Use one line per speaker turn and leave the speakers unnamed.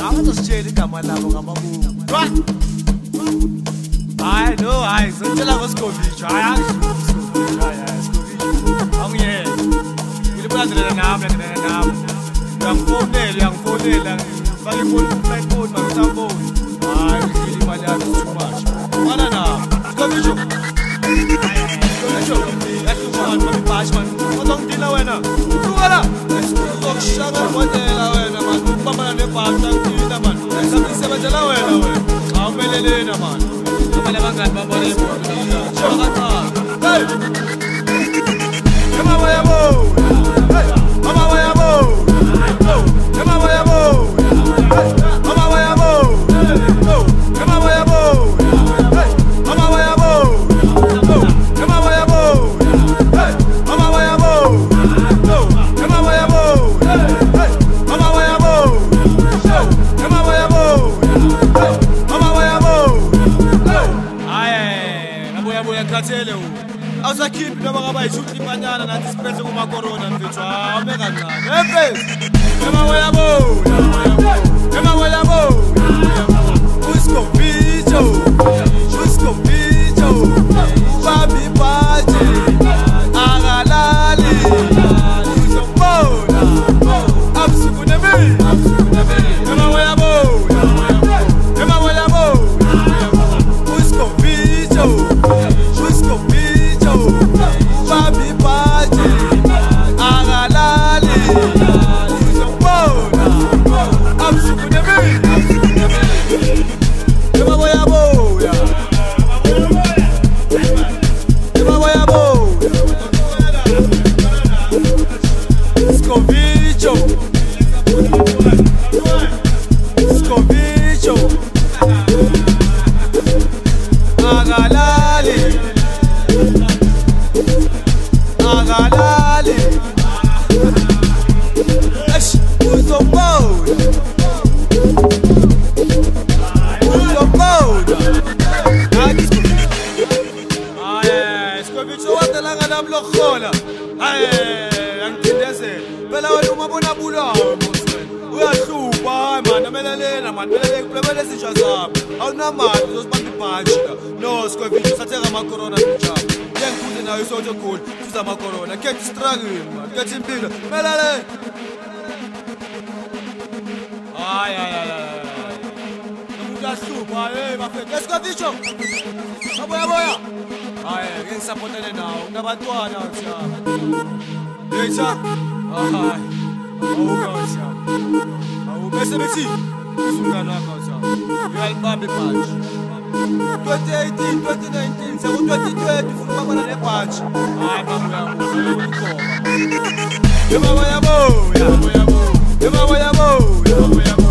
Awuzositshela igama labo ngamabubu. Hayi no, hayi sitshela ngoSigovich. Hayi Sigovich, hayi Sigovich. Awungiyeke. Ngilibulandela nami nami. Uyangifonela. Fake ifoni mangisafoni. Hayi ngili imali yami too much. Mana na. Sigovich. Bash man, uzongidila wena. Hlukana. Uzokushaka ngondlela wena man. Ubambana nebhaxa ngidila man. Ngisebenzela wena. Awumelelena man. Kumele bangani babone ibodo. Hey! Come on, boy, hey! Come on, boy, come on, boy, hey! Come on, boy, hey! Come on, boy, hey! Come on, boy, come on, boy, awusakhiphi noma ngaba yishuthi impanyana nathi siphethe kuma-corona mfethu awume kancane efesi uSigovich ubambe ibhaji akalali uzombona abusuku nemini No, Sigovich, usatheka ama-corona njalo. Ngiyengikuze nayo isonto ekhulu, siza ama-corona. Get struggle, man. Get impilo. Melele. Hayi. Umuntu ahlupha, hey bafethu. Sigovich. Aboya. Hayi, ngeke ngisapotane nawo. Kunabantwana nje. Yetha. Hayi. Awukazi. Bese bethi umngane wakho nje. Uyalibamba ibhaji. 2018, 2019, seku-2020 ufuna ukubambana nebhaji. Hayi babuya. Yebo.